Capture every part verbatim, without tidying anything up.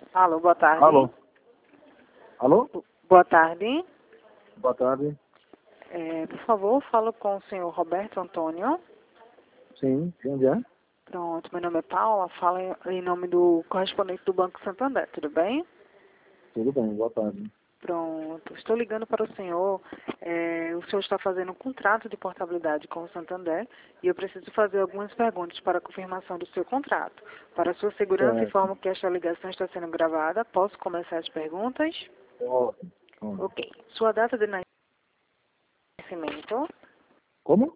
Alô, boa tarde. Alô? Alô? Boa tarde. Boa tarde. É, por favor, falo com o senhor Roberto Antônio. Sim, de onde é? Pronto, meu nome é Paula, falo em, em nome do correspondente do Banco Santander, tudo bem? Tudo bem, boa tarde. Pronto, estou ligando para o senhor. É, o senhor está fazendo um contrato de portabilidade com o Santander e eu preciso fazer algumas perguntas para a confirmação do seu contrato. Para a sua segurança, Certo. informo que esta ligação está sendo gravada. Posso começar as perguntas? Ótimo. Ótimo. Ok. Sua data de nascimento? Como?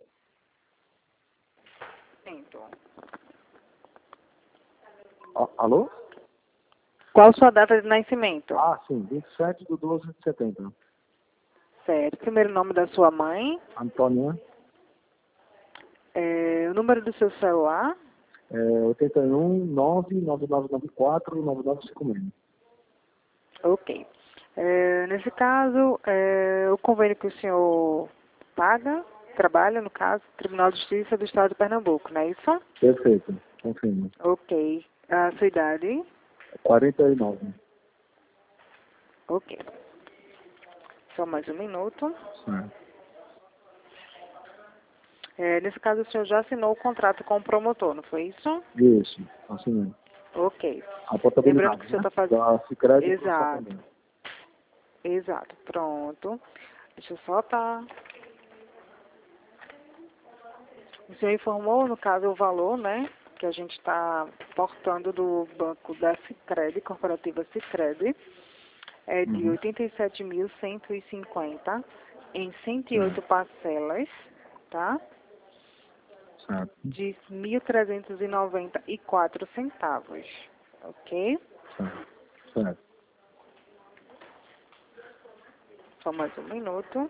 A- Alô? Qual sua data de nascimento? Ah, sim, vinte e sete de doze de setembro. Certo. Primeiro nome da sua mãe. Antônia, É, o número do seu celular. é, oitenta e um, nove nove nove nove quatro, nove nove cinco seis. Ok. É, nesse caso, é, o convênio que o senhor paga, trabalha, no caso, Tribunal de Justiça do Estado de Pernambuco, não é isso? Perfeito, confirmo. Ok. A sua idade? quarenta e nove. Ok. Só mais um minuto. Certo. É, nesse caso, o senhor já assinou o contrato com o promotor, não foi isso? Isso, assim mesmo. Ok. A Lembrando que portabilidade, o senhor né? está fazendo... Da Sicredi para o Exato. Santander. Exato. Pronto. Deixa eu só tá... O senhor informou, no caso, o valor, né, que a gente está portando do banco da Sicredi, corporativa Sicredi, é de Uhum. oitenta e sete mil cento e cinquenta em cento e oito Certo. parcelas, tá? Certo. De mil trezentos e noventa e quatro centavos, ok? Certo. Certo. Só mais um minuto.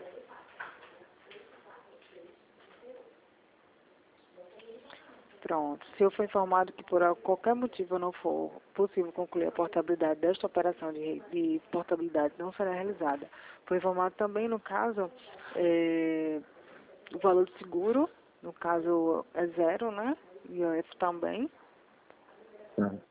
Pronto. Se eu for informado que por qualquer motivo não for possível concluir a portabilidade desta operação de, de portabilidade não será realizada. Foi informado também, no caso, é, o valor do seguro, no caso é zero, né? I O F também. Certo.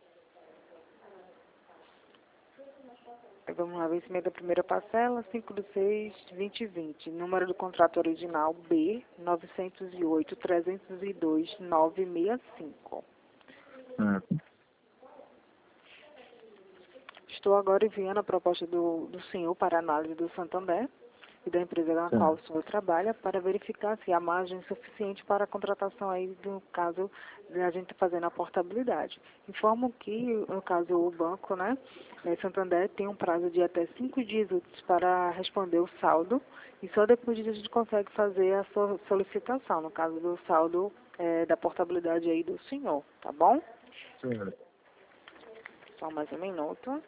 Vamos lá, vencimento da primeira parcela, cinco de seis de vinte e vinte. Número do contrato original B novecentos e oito, trezentos e dois, novecentos e sessenta e cinco. Certo. Estou agora enviando a proposta do, do senhor para análise do Santander e da empresa na qual o Certo. senhor trabalha para verificar se há margem suficiente para a contratação aí, no caso de a gente fazendo a portabilidade. Informo que, no caso, o banco, né, eh, Santander tem um prazo de até cinco dias úteis para responder o saldo e só depois disso a gente consegue fazer a sua solicitação, no caso do saldo eh, da portabilidade aí do senhor, tá bom? Certo. Só mais um minuto.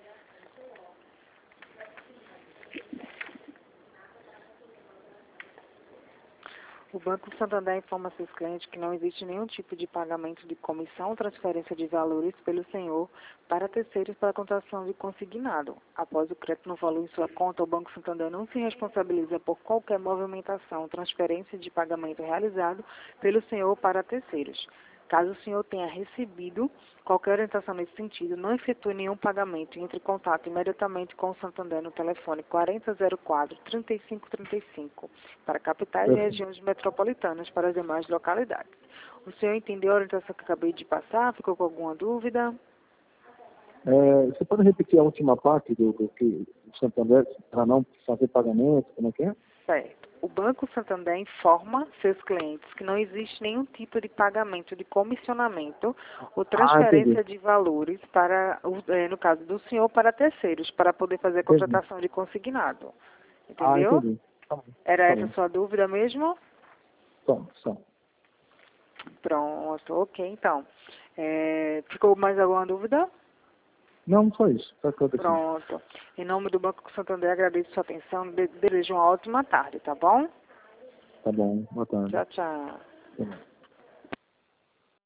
O Banco Santander informa seus clientes que não existe nenhum tipo de pagamento de comissão ou transferência de valores pelo senhor para terceiros para a contratação de consignado. Após o crédito no valor em sua conta, o Banco Santander não se responsabiliza por qualquer movimentação ou transferência de pagamento realizado pelo senhor para terceiros. Caso o senhor tenha recebido qualquer orientação nesse sentido, não efetue nenhum pagamento e entre em contato imediatamente com o Santander no telefone quarenta zero quatro, trinta e cinco trinta e cinco para capitais e Perfeito. regiões metropolitanas para as demais localidades. O senhor entendeu a orientação que acabei de passar? Ficou com alguma dúvida? É, você pode repetir a última parte do, do que o Santander, para não fazer pagamento, como é que é? Certo. O Banco Santander informa seus clientes que não existe nenhum tipo de pagamento de comissionamento ou Ah, entendi. transferência de valores para, o- eh, no caso do senhor, para terceiros, para poder fazer a Entendi. contratação de consignado. Ah, Entendeu? entendi. Tá bom. Era Tá essa a bom. sua dúvida mesmo? Só, só. Pronto, ok, então. Eh, ficou mais alguma dúvida? Não, só isso. Só que eu decidi. Pronto. Em nome do Banco Santander, agradeço sua atenção. De- desejo uma ótima tarde, tá bom? Tá bom. Boa tarde. Tchau, tchau. Tá bom.